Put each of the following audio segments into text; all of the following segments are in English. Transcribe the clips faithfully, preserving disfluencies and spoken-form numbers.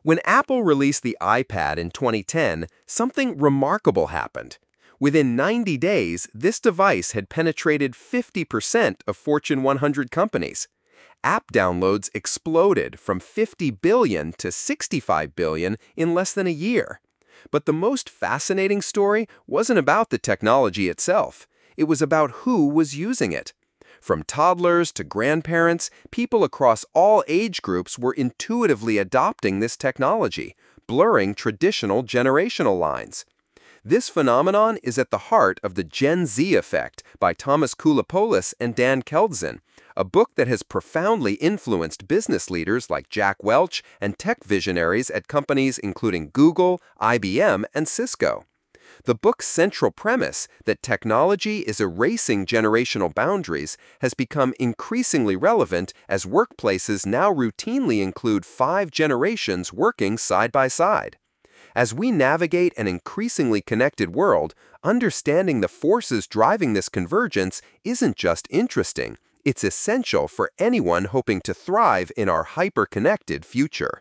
When Apple released the iPad in twenty ten, something remarkable happened. Within ninety days, this device had penetrated fifty percent of Fortune one hundred companies. App downloads exploded from fifty billion to sixty-five billion in less than a year. But the most fascinating story wasn't about the technology itself. It was about who was using it. From toddlers to grandparents, people across all age groups were intuitively adopting this technology, blurring traditional generational lines. This phenomenon is at the heart of the Gen Z effect by Thomas Koulopoulos and Dan Keldzen, a book that has profoundly influenced business leaders like Jack Welch and tech visionaries at companies including Google, I B M, and Cisco. The book's central premise, that technology is erasing generational boundaries, has become increasingly relevant as workplaces now routinely include five generations working side by side. As we navigate an increasingly connected world, understanding the forces driving this convergence isn't just interesting, it's essential for anyone hoping to thrive in our hyper-connected future.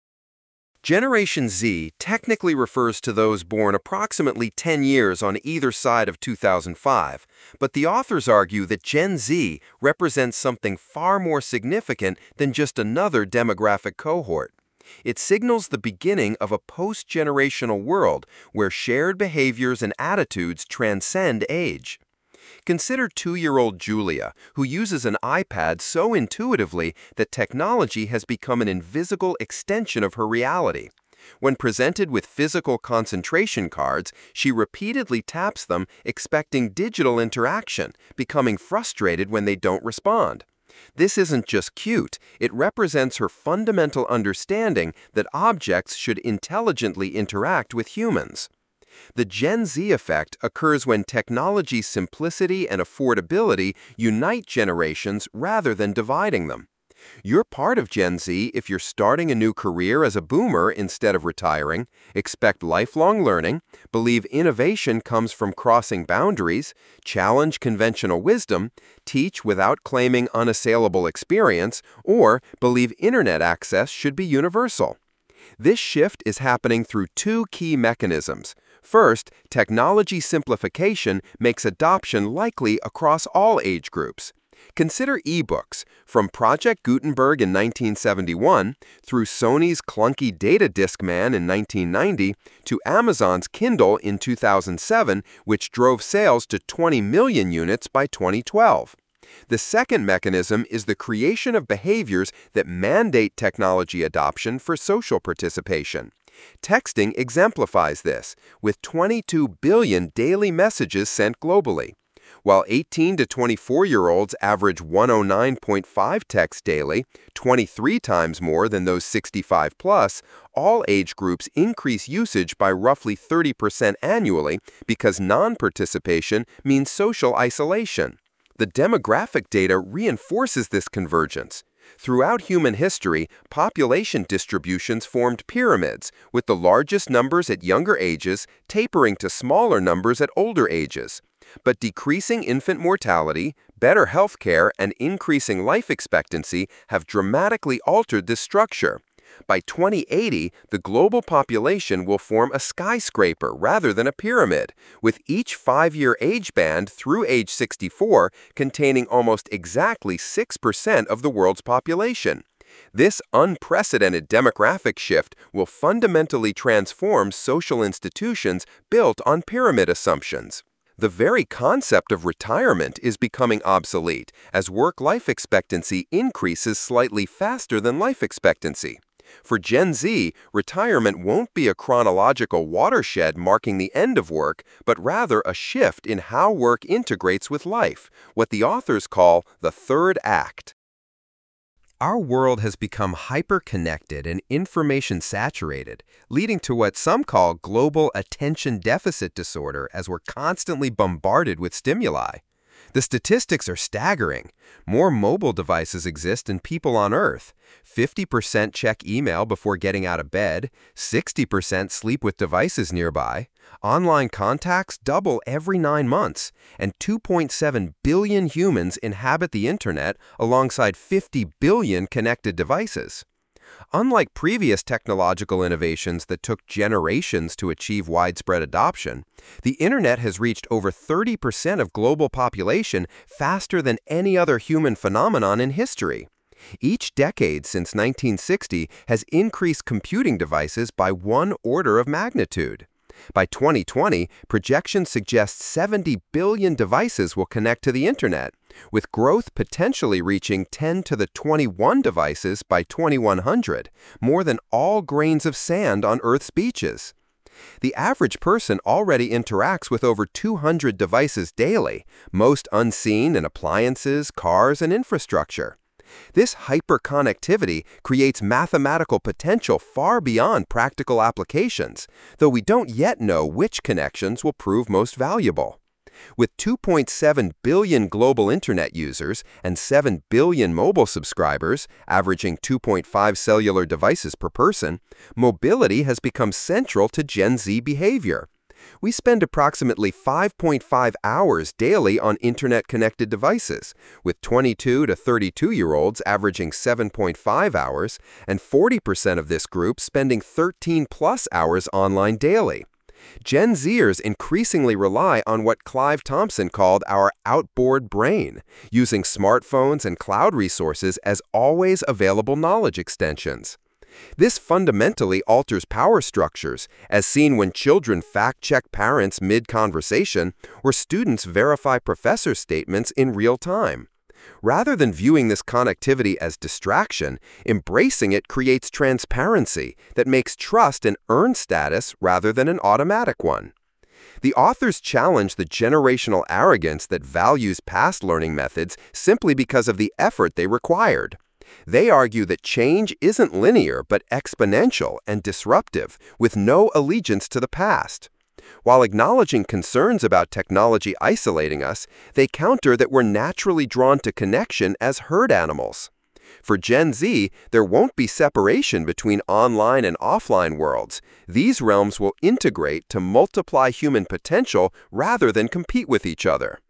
Generation Z technically refers to those born approximately ten years on either side of two thousand five, but the authors argue that Gen Z represents something far more significant than just another demographic cohort. It signals the beginning of a post-generational world where shared behaviors and attitudes transcend age. Consider two-year-old Julia, who uses an iPad so intuitively that technology has become an invisible extension of her reality. When presented with physical concentration cards, she repeatedly taps them, expecting digital interaction, becoming frustrated when they don't respond. This isn't just cute, it represents her fundamental understanding that objects should intelligently interact with humans. The Gen Z effect occurs when technology's simplicity and affordability unite generations rather than dividing them. You're part of Gen Z if you're starting a new career as a boomer instead of retiring, expect lifelong learning, believe innovation comes from crossing boundaries, challenge conventional wisdom, teach without claiming unassailable experience, or believe internet access should be universal. This shift is happening through two key mechanisms. First, technology simplification makes adoption likely across all age groups. Consider e-books, from Project Gutenberg in nineteen seventy-one, through Sony's clunky Data Discman in nineteen ninety, to Amazon's Kindle in two thousand seven, which drove sales to twenty million units by twenty twelve. The second mechanism is the creation of behaviors that mandate technology adoption for social participation. Texting exemplifies this, with twenty-two billion daily messages sent globally. While eighteen to twenty-four-year-olds average one hundred nine point five texts daily, twenty-three times more than those sixty-five plus, all age groups increase usage by roughly thirty percent annually because non-participation means social isolation. The demographic data reinforces this convergence. Throughout human history, population distributions formed pyramids, with the largest numbers at younger ages tapering to smaller numbers at older ages. But decreasing infant mortality, better health care, and increasing life expectancy have dramatically altered this structure. By twenty eighty, the global population will form a skyscraper rather than a pyramid, with each five-year age band through age sixty-four containing almost exactly six percent of the world's population. This unprecedented demographic shift will fundamentally transform social institutions built on pyramid assumptions. The very concept of retirement is becoming obsolete as work-life expectancy increases slightly faster than life expectancy. For Gen Z, retirement won't be a chronological watershed marking the end of work, but rather a shift in how work integrates with life, what the authors call the third act. Our world has become hyper-connected and information-saturated, leading to what some call global attention deficit disorder as we're constantly bombarded with stimuli. The statistics are staggering. More mobile devices exist than people on Earth. fifty percent check email before getting out of bed, sixty percent sleep with devices nearby, online contacts double every nine months, and two point seven billion humans inhabit the internet alongside fifty billion connected devices. Unlike previous technological innovations that took generations to achieve widespread adoption, the Internet has reached over thirty percent of global population faster than any other human phenomenon in history. Each decade since nineteen sixty has increased computing devices by one order of magnitude. By twenty twenty, projections suggest seventy billion devices will connect to the Internet, with growth potentially reaching ten to the twenty-one devices by twenty-one hundred, more than all grains of sand on Earth's beaches. The average person already interacts with over two hundred devices daily, most unseen in appliances, cars, and infrastructure. This hyperconnectivity creates mathematical potential far beyond practical applications, though we don't yet know which connections will prove most valuable. With two point seven billion global Internet users and seven billion mobile subscribers, averaging two point five cellular devices per person, mobility has become central to Gen Z behavior. We spend approximately five point five hours daily on Internet-connected devices, with twenty-two to thirty-two-year-olds averaging seven point five hours, and forty percent of this group spending thirteen plus hours online daily. Gen Zers increasingly rely on what Clive Thompson called our outboard brain, using smartphones and cloud resources as always available knowledge extensions. This fundamentally alters power structures, as seen when children fact-check parents mid-conversation or students verify professor statements in real time. Rather than viewing this connectivity as distraction, embracing it creates transparency that makes trust an earned status rather than an automatic one. The authors challenge the generational arrogance that values past learning methods simply because of the effort they required. They argue that change isn't linear but exponential and disruptive, with no allegiance to the past. While acknowledging concerns about technology isolating us, they counter that we're naturally drawn to connection as herd animals. For Gen Z, there won't be separation between online and offline worlds. These realms will integrate to multiply human potential rather than compete with each other.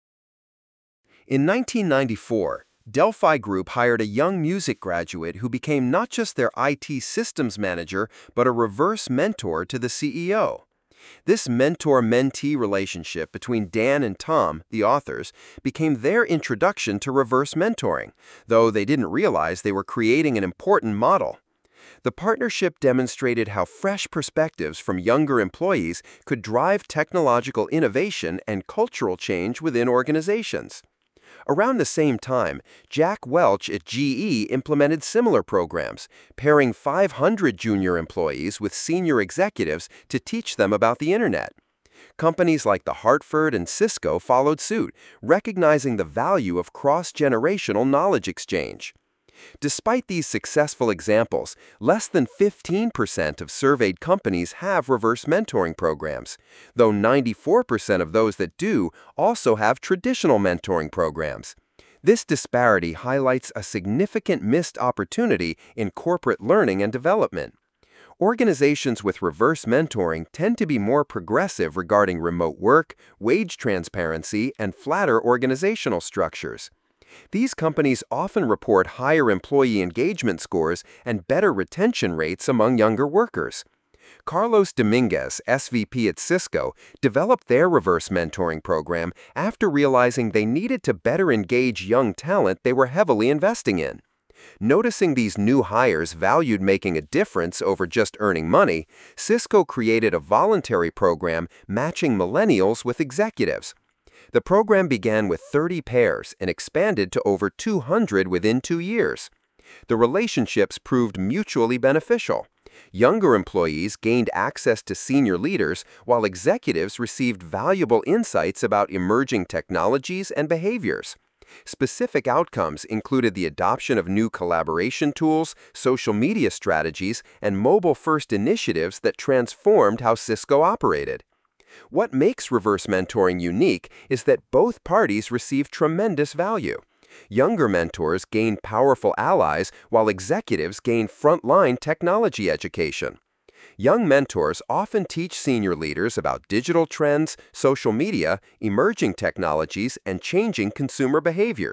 In nineteen ninety-four, Delphi Group hired a young music graduate who became not just their I T systems manager, but a reverse mentor to the C E O. This mentor-mentee relationship between Dan and Tom, the authors, became their introduction to reverse mentoring, though they didn't realize they were creating an important model. The partnership demonstrated how fresh perspectives from younger employees could drive technological innovation and cultural change within organizations. Around the same time, Jack Welch at G E implemented similar programs, pairing five hundred junior employees with senior executives to teach them about the Internet. Companies like the Hartford and Cisco followed suit, recognizing the value of cross-generational knowledge exchange. Despite these successful examples, less than fifteen percent of surveyed companies have reverse mentoring programs, though ninety-four percent of those that do also have traditional mentoring programs. This disparity highlights a significant missed opportunity in corporate learning and development. Organizations with reverse mentoring tend to be more progressive regarding remote work, wage transparency, and flatter organizational structures. These companies often report higher employee engagement scores and better retention rates among younger workers. Carlos Dominguez, S V P at Cisco, developed their reverse mentoring program after realizing they needed to better engage young talent they were heavily investing in. Noticing these new hires valued making a difference over just earning money, Cisco created a voluntary program matching millennials with executives. The program began with thirty pairs and expanded to over two hundred within two years. The relationships proved mutually beneficial. Younger employees gained access to senior leaders, while executives received valuable insights about emerging technologies and behaviors. Specific outcomes included the adoption of new collaboration tools, social media strategies, and mobile-first initiatives that transformed how Cisco operated. What makes reverse mentoring unique is that both parties receive tremendous value. Younger mentors gain powerful allies, while executives gain frontline technology education. Young mentors often teach senior leaders about digital trends, social media, emerging technologies, and changing consumer behaviors.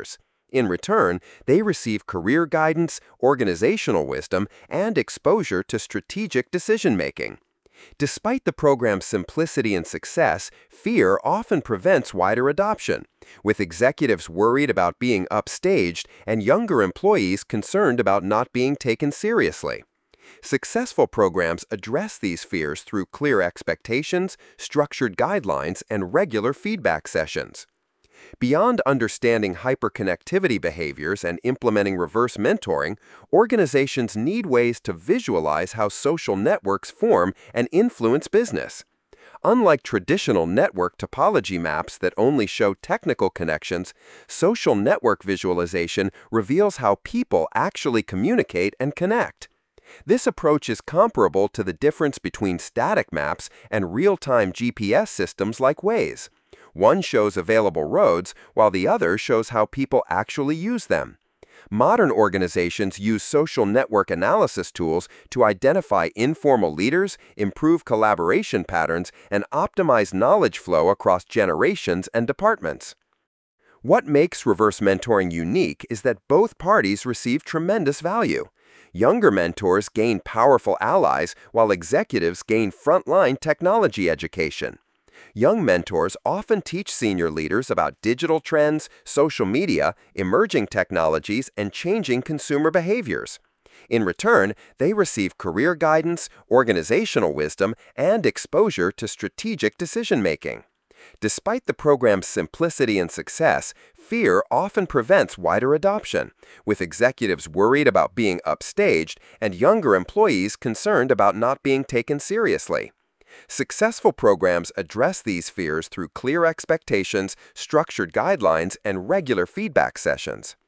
In return, they receive career guidance, organizational wisdom, and exposure to strategic decision-making. Despite the program's simplicity and success, fear often prevents wider adoption, with executives worried about being upstaged and younger employees concerned about not being taken seriously. Successful programs address these fears through clear expectations, structured guidelines, and regular feedback sessions. Beyond understanding hyperconnectivity behaviors and implementing reverse mentoring, organizations need ways to visualize how social networks form and influence business. Unlike traditional network topology maps that only show technical connections, social network visualization reveals how people actually communicate and connect. This approach is comparable to the difference between static maps and real-time G P S systems like Waze. One shows available roads, while the other shows how people actually use them. Modern organizations use social network analysis tools to identify informal leaders, improve collaboration patterns, and optimize knowledge flow across generations and departments. What makes reverse mentoring unique is that both parties receive tremendous value. Younger mentors gain powerful allies, while executives gain frontline technology education. Young mentors often teach senior leaders about digital trends, social media, emerging technologies, and changing consumer behaviors. In return, they receive career guidance, organizational wisdom, and exposure to strategic decision-making. Despite the program's simplicity and success, fear often prevents wider adoption, with executives worried about being upstaged and younger employees concerned about not being taken seriously. Successful programs address these fears through clear expectations, structured guidelines, and regular feedback sessions.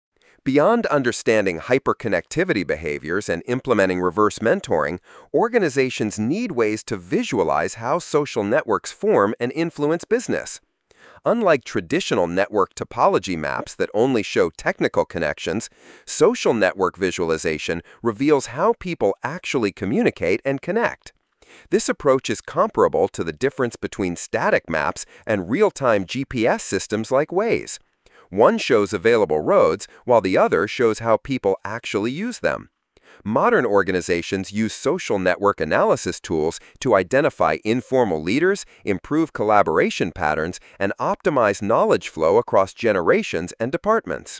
Beyond understanding hyperconnectivity behaviors and implementing reverse mentoring, organizations need ways to visualize how social networks form and influence business. Unlike traditional network topology maps that only show technical connections, social network visualization reveals how people actually communicate and connect. This approach is comparable to the difference between static maps and real-time G P S systems like Waze. One shows available roads, while the other shows how people actually use them. Modern organizations use social network analysis tools to identify informal leaders, improve collaboration patterns, and optimize knowledge flow across generations and departments.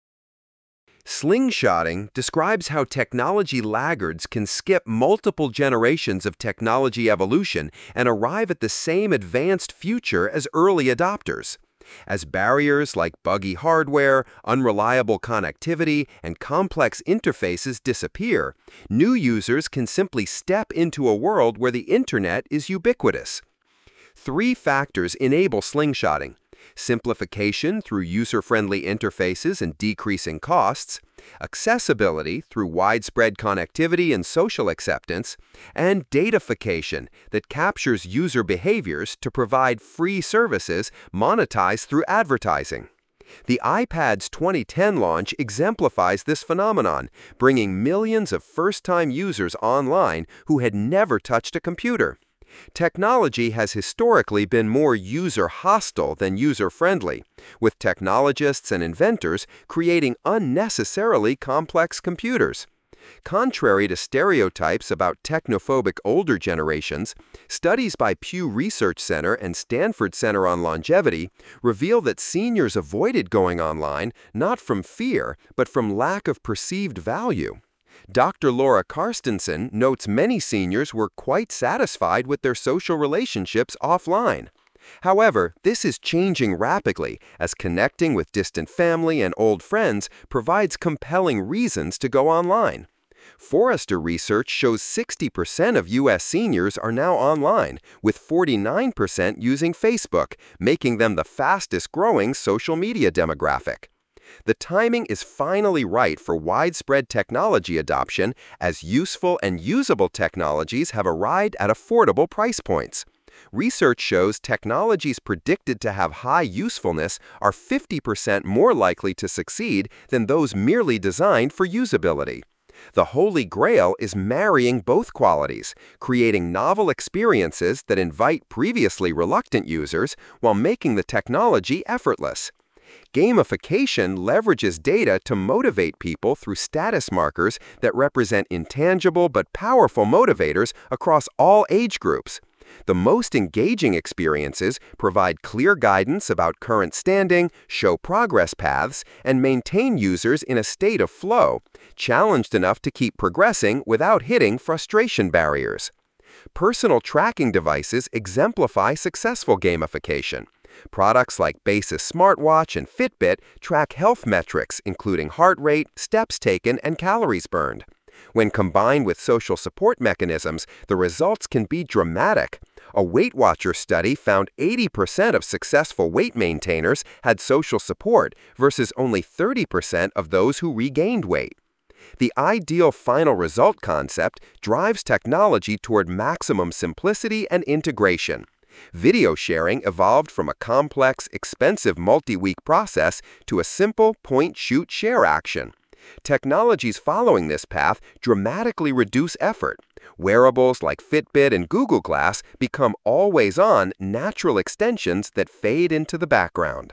Slingshotting describes how technology laggards can skip multiple generations of technology evolution and arrive at the same advanced future as early adopters. As barriers like buggy hardware, unreliable connectivity, and complex interfaces disappear, new users can simply step into a world where the internet is ubiquitous. Three factors enable slingshotting: simplification through user-friendly interfaces and decreasing costs, accessibility through widespread connectivity and social acceptance, and datafication that captures user behaviors to provide free services monetized through advertising. The iPad's twenty ten launch exemplifies this phenomenon, bringing millions of first-time users online who had never touched a computer. Technology has historically been more user-hostile than user-friendly, with technologists and inventors creating unnecessarily complex computers. Contrary to stereotypes about technophobic older generations, studies by Pew Research Center and Stanford Center on Longevity reveal that seniors avoided going online not from fear, but from lack of perceived value. Doctor Laura Carstensen notes many seniors were quite satisfied with their social relationships offline. However, this is changing rapidly as connecting with distant family and old friends provides compelling reasons to go online. Forrester research shows sixty percent of U S seniors are now online, with forty-nine percent using Facebook, making them the fastest-growing social media demographic. The timing is finally right for widespread technology adoption, as useful and usable technologies have arrived at affordable price points. Research shows technologies predicted to have high usefulness are fifty percent more likely to succeed than those merely designed for usability. The holy grail is marrying both qualities, creating novel experiences that invite previously reluctant users while making the technology effortless. Gamification leverages data to motivate people through status markers that represent intangible but powerful motivators across all age groups. The most engaging experiences provide clear guidance about current standing, show progress paths, and maintain users in a state of flow, challenged enough to keep progressing without hitting frustration barriers. Personal tracking devices exemplify successful gamification. Products like Basis smartwatch and Fitbit track health metrics, including heart rate, steps taken, and calories burned. When combined with social support mechanisms, the results can be dramatic. A Weight Watchers study found eighty percent of successful weight maintainers had social support versus only thirty percent of those who regained weight. The ideal final result concept drives technology toward maximum simplicity and integration. Video sharing evolved from a complex, expensive multi-week process to a simple point-shoot-share action. Technologies following this path dramatically reduce effort. Wearables like Fitbit and Google Glass become always-on, natural extensions that fade into the background.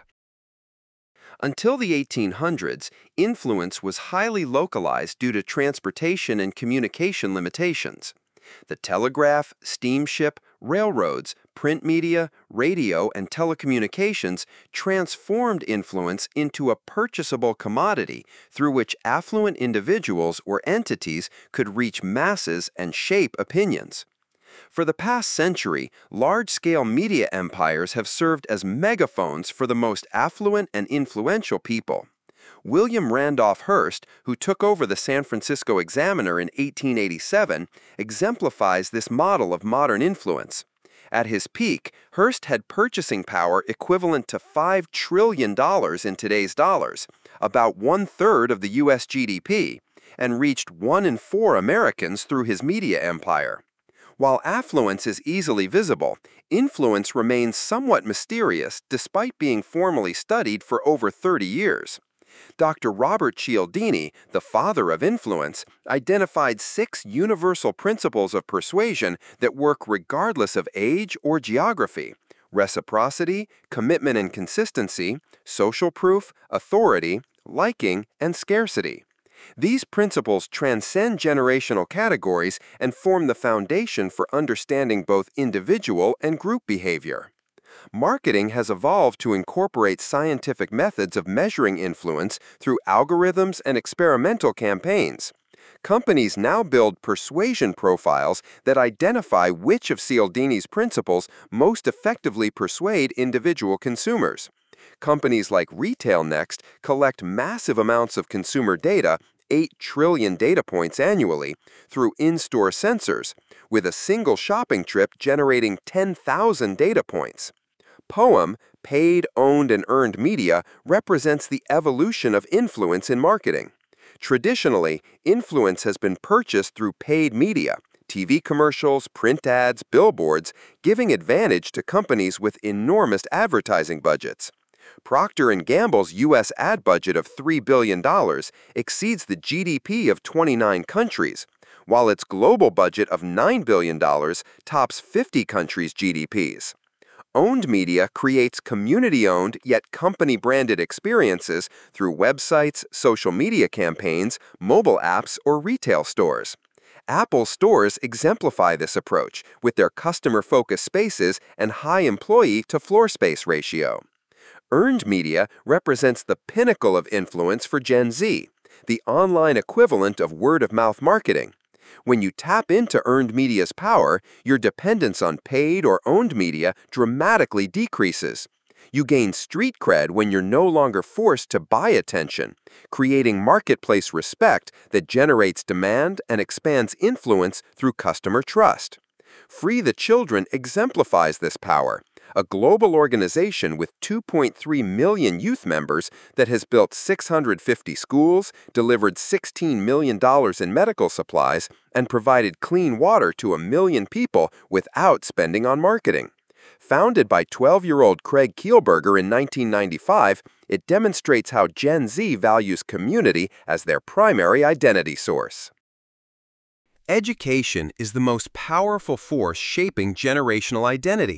Until the eighteen hundreds, influence was highly localized due to transportation and communication limitations. The telegraph, steamship, railroads, print media, radio, and telecommunications transformed influence into a purchasable commodity through which affluent individuals or entities could reach masses and shape opinions. For the past century, large-scale media empires have served as megaphones for the most affluent and influential people. William Randolph Hearst, who took over the San Francisco Examiner in eighteen eighty-seven, exemplifies this model of modern influence. At his peak, Hearst had purchasing power equivalent to five trillion dollars in today's dollars, about one-third of the U S G D P, and reached one in four Americans through his media empire. While affluence is easily visible, influence remains somewhat mysterious despite being formally studied for over thirty years. Doctor Robert Cialdini, the father of influence, identified six universal principles of persuasion that work regardless of age or geography: reciprocity, commitment and consistency, social proof, authority, liking, and scarcity. These principles transcend generational categories and form the foundation for understanding both individual and group behavior. Marketing has evolved to incorporate scientific methods of measuring influence through algorithms and experimental campaigns. Companies now build persuasion profiles that identify which of Cialdini's principles most effectively persuade individual consumers. Companies like RetailNext collect massive amounts of consumer data, eight trillion data points annually, through in-store sensors, with a single shopping trip generating ten thousand data points. Poem, paid, owned, and earned media, represents the evolution of influence in marketing. Traditionally, influence has been purchased through paid media, T V commercials, print ads, billboards, giving advantage to companies with enormous advertising budgets. Procter and Gamble's U S ad budget of three billion dollars exceeds the G D P of twenty-nine countries, while its global budget of nine billion dollars tops fifty countries' G D Ps. Owned media creates community-owned yet company-branded experiences through websites, social media campaigns, mobile apps, or retail stores. Apple stores exemplify this approach with their customer-focused spaces and high employee-to-floor space ratio. Earned media represents the pinnacle of influence for Gen Z, the online equivalent of word-of-mouth marketing. When you tap into earned media's power, your dependence on paid or owned media dramatically decreases. You gain street cred when you're no longer forced to buy attention, creating marketplace respect that generates demand and expands influence through customer trust. Free the Children exemplifies this power, a global organization with two point three million youth members that has built six hundred fifty schools, delivered sixteen million dollars in medical supplies, and provided clean water to a million people without spending on marketing. Founded by twelve-year-old Craig Kielburger in nineteen ninety-five, it demonstrates how Gen Z values community as their primary identity source. Education is the most powerful force shaping generational identity.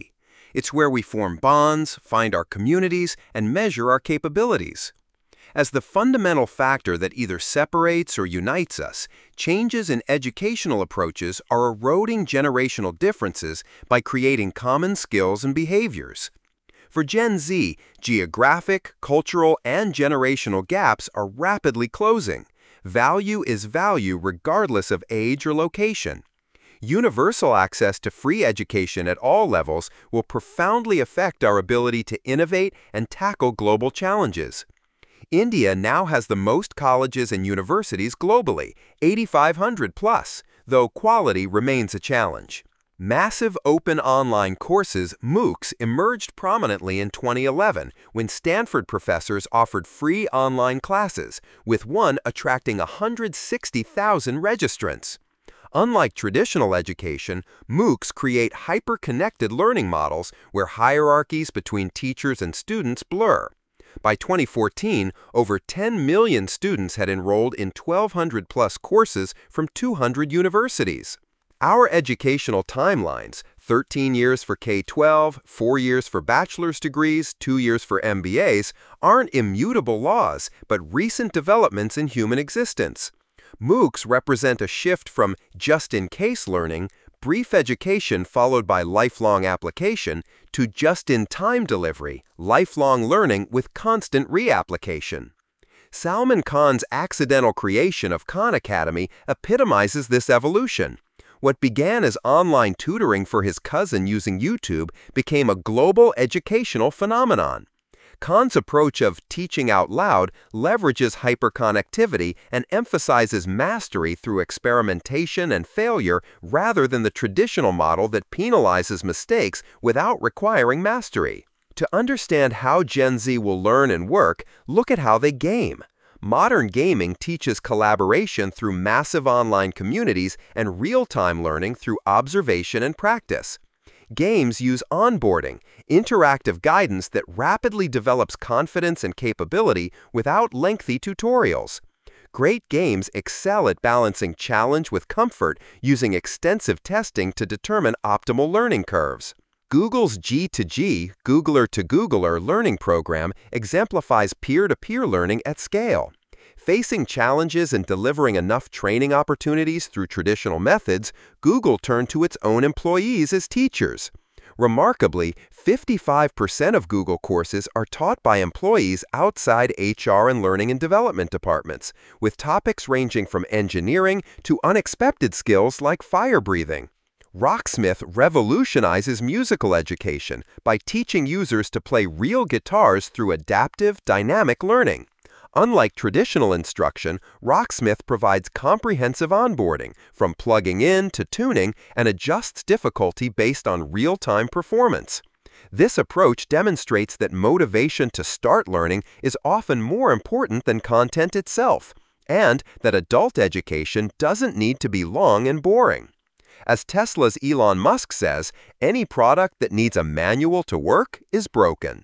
It's where we form bonds, find our communities, and measure our capabilities. As the fundamental factor that either separates or unites us, changes in educational approaches are eroding generational differences by creating common skills and behaviors. For Gen Z, geographic, cultural, and generational gaps are rapidly closing. Value is value regardless of age or location. Universal access to free education at all levels will profoundly affect our ability to innovate and tackle global challenges. India now has the most colleges and universities globally, eighty-five hundred plus, though quality remains a challenge. Massive open online courses, MOOCs, emerged prominently in twenty eleven when Stanford professors offered free online classes, with one attracting one hundred sixty thousand registrants. Unlike traditional education, MOOCs create hyper-connected learning models where hierarchies between teachers and students blur. By twenty fourteen, over ten million students had enrolled in twelve hundred plus courses from two hundred universities. Our educational timelines, thirteen years for K twelve, four years for bachelor's degrees, two years for M B As, aren't immutable laws, but recent developments in human existence. MOOCs represent a shift from just-in-case learning, brief education followed by lifelong application, to just-in-time delivery, lifelong learning with constant reapplication. Salman Khan's accidental creation of Khan Academy epitomizes this evolution. What began as online tutoring for his cousin using YouTube became a global educational phenomenon. Khan's approach of teaching out loud leverages hyperconnectivity and emphasizes mastery through experimentation and failure rather than the traditional model that penalizes mistakes without requiring mastery. To understand how Gen Z will learn and work, look at how they game. Modern gaming teaches collaboration through massive online communities and real-time learning through observation and practice. Games use onboarding, interactive guidance that rapidly develops confidence and capability without lengthy tutorials. Great games excel at balancing challenge with comfort using extensive testing to determine optimal learning curves. Google's G to G, Googler to Googler learning program exemplifies peer-to-peer learning at scale. Facing challenges and delivering enough training opportunities through traditional methods, Google turned to its own employees as teachers. Remarkably, fifty-five percent of Google courses are taught by employees outside H R and learning and development departments, with topics ranging from engineering to unexpected skills like fire breathing. Rocksmith revolutionizes musical education by teaching users to play real guitars through adaptive, dynamic learning. Unlike traditional instruction, Rocksmith provides comprehensive onboarding, from plugging in to tuning, and adjusts difficulty based on real-time performance. This approach demonstrates that motivation to start learning is often more important than content itself, and that adult education doesn't need to be long and boring. As Tesla's Elon Musk says, any product that needs a manual to work is broken.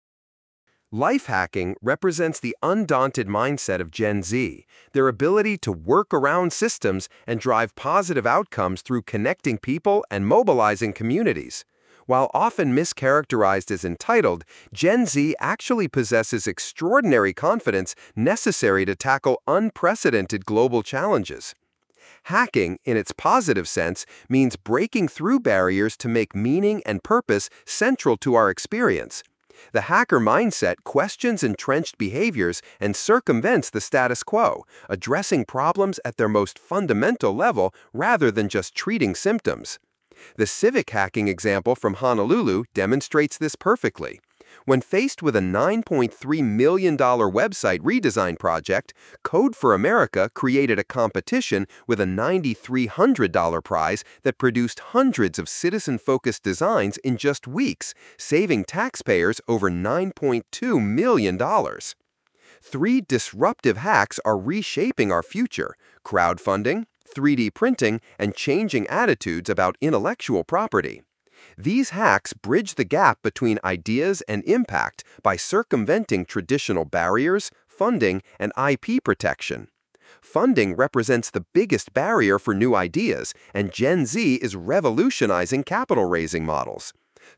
Life hacking represents the undaunted mindset of Gen Z, their ability to work around systems and drive positive outcomes through connecting people and mobilizing communities. While often mischaracterized as entitled, Gen Z actually possesses extraordinary confidence necessary to tackle unprecedented global challenges. Hacking, in its positive sense, means breaking through barriers to make meaning and purpose central to our experience. The hacker mindset questions entrenched behaviors and circumvents the status quo, addressing problems at their most fundamental level rather than just treating symptoms. The civic hacking example from Honolulu demonstrates this perfectly. When faced with a nine point three million dollar website redesign project, Code for America created a competition with a nine thousand three hundred dollar prize that produced hundreds of citizen-focused designs in just weeks, saving taxpayers over nine point two million dollars. Three disruptive hacks are reshaping our future: crowdfunding, three D printing, and changing attitudes about intellectual property. These hacks bridge the gap between ideas and impact by circumventing traditional barriers, funding, and I P protection. Funding represents the biggest barrier for new ideas, and Gen Z is revolutionizing capital raising models.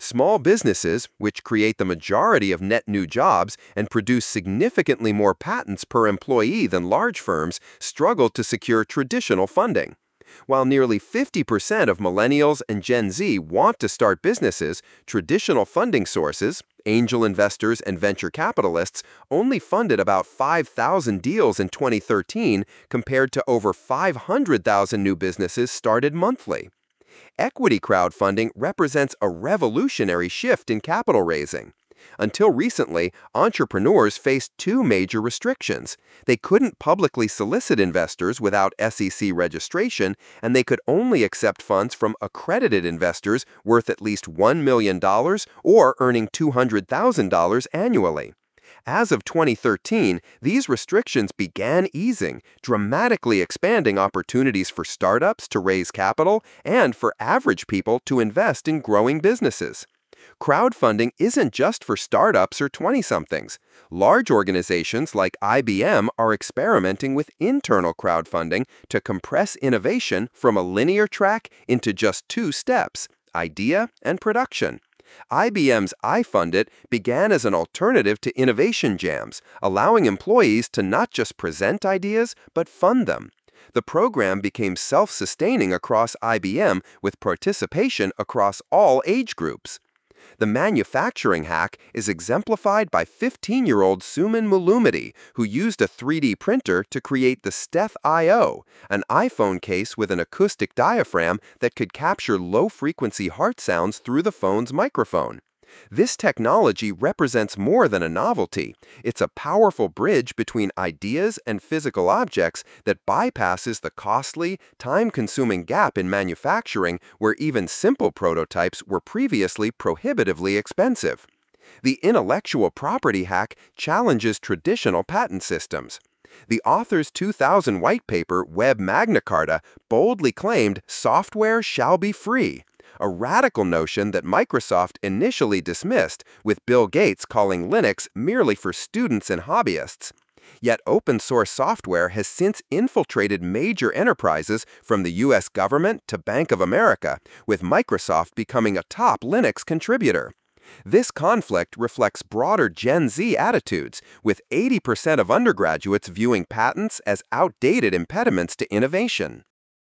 Small businesses, which create the majority of net new jobs and produce significantly more patents per employee than large firms, struggle to secure traditional funding. While nearly fifty percent of millennials and Gen Z want to start businesses, traditional funding sources, angel investors and venture capitalists, only funded about five thousand deals in twenty thirteen compared to over five hundred thousand new businesses started monthly. Equity crowdfunding represents a revolutionary shift in capital raising. Until recently, entrepreneurs faced two major restrictions. They couldn't publicly solicit investors without S E C registration, and they could only accept funds from accredited investors worth at least one million dollars or earning two hundred thousand dollars annually. As of twenty thirteen, these restrictions began easing, dramatically expanding opportunities for startups to raise capital and for average people to invest in growing businesses. Crowdfunding isn't just for startups or twenty-somethings. Large organizations like I B M are experimenting with internal crowdfunding to compress innovation from a linear track into just two steps: idea and production. I B M's iFundit began as an alternative to innovation jams, allowing employees to not just present ideas, but fund them. The program became self-sustaining across I B M with participation across all age groups. The manufacturing hack is exemplified by fifteen-year-old Suman Mulumady, who used a three D printer to create the Steth I O, an iPhone case with an acoustic diaphragm that could capture low-frequency heart sounds through the phone's microphone. This technology represents more than a novelty. It's a powerful bridge between ideas and physical objects that bypasses the costly, time-consuming gap in manufacturing where even simple prototypes were previously prohibitively expensive. The intellectual property hack challenges traditional patent systems. The author's two thousand white paper, Web Magna Carta, boldly claimed software shall be free, a radical notion that Microsoft initially dismissed, with Bill Gates calling Linux merely for students and hobbyists. Yet open-source software has since infiltrated major enterprises from the U S government to Bank of America, with Microsoft becoming a top Linux contributor. This conflict reflects broader Gen Z attitudes, with eighty percent of undergraduates viewing patents as outdated impediments to innovation.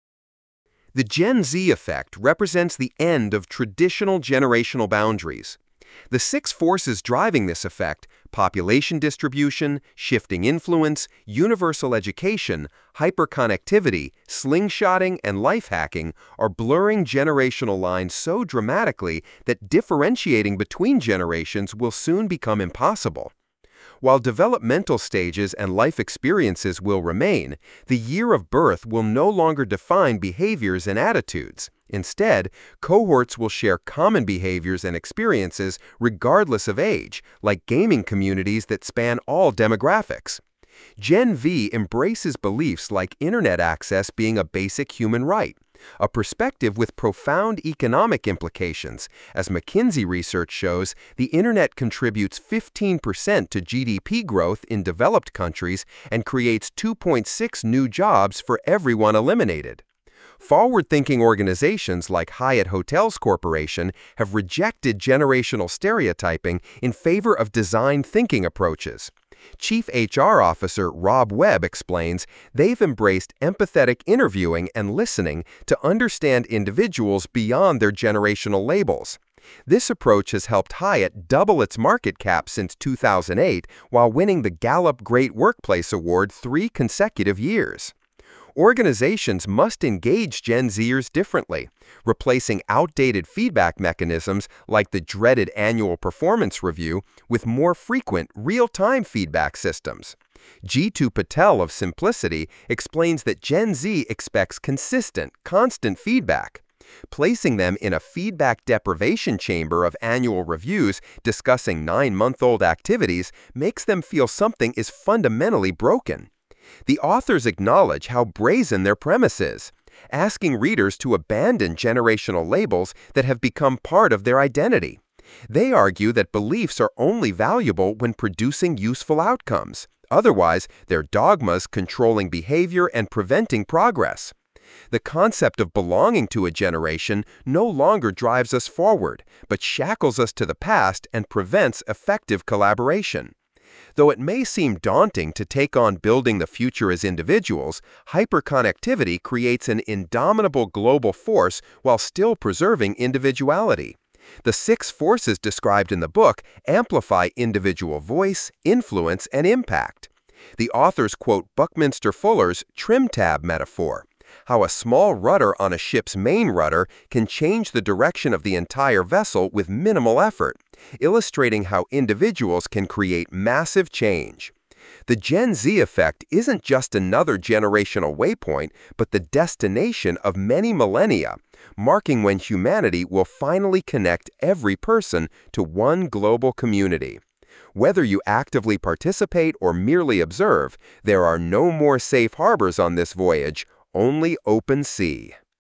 The Gen Z effect represents the end of traditional generational boundaries. The six forces driving this effect, population distribution, shifting influence, universal education, hyperconnectivity, slingshotting, and life hacking, are blurring generational lines so dramatically that differentiating between generations will soon become impossible. While developmental stages and life experiences will remain, the year of birth will no longer define behaviors and attitudes. Instead, cohorts will share common behaviors and experiences regardless of age, like gaming communities that span all demographics. Gen V embraces beliefs like internet access being a basic human right, a perspective with profound economic implications. As McKinsey research shows, the internet contributes fifteen percent to G D P growth in developed countries and creates two point six new jobs for everyone eliminated. Forward-thinking organizations like Hyatt Hotels Corporation have rejected generational stereotyping in favor of design thinking approaches. Chief H R Officer Rob Webb explains they've embraced empathetic interviewing and listening to understand individuals beyond their generational labels. This approach has helped Hyatt double its market cap since two thousand eight while winning the Gallup Great Workplace Award three consecutive years. Organizations must engage Gen Zers differently, replacing outdated feedback mechanisms like the dreaded annual performance review with more frequent, real-time feedback systems. Jeetu Patel of Simplicity explains that Gen Z expects consistent, constant feedback. Placing them in a feedback deprivation chamber of annual reviews discussing nine-month-old activities makes them feel something is fundamentally broken. The authors acknowledge how brazen their premise is, asking readers to abandon generational labels that have become part of their identity. They argue that beliefs are only valuable when producing useful outcomes. Otherwise, they're dogmas controlling behavior and preventing progress. The concept of belonging to a generation no longer drives us forward, but shackles us to the past and prevents effective collaboration. Though it may seem daunting to take on building the future as individuals, hyperconnectivity creates an indomitable global force while still preserving individuality. The six forces described in the book amplify individual voice, influence, and impact. The authors quote Buckminster Fuller's trim tab metaphor, how a small rudder on a ship's main rudder can change the direction of the entire vessel with minimal effort, illustrating how individuals can create massive change. The Gen Z effect isn't just another generational waypoint, but the destination of many millennia, marking when humanity will finally connect every person to one global community. Whether you actively participate or merely observe, there are no more safe harbors on this voyage, only open sea.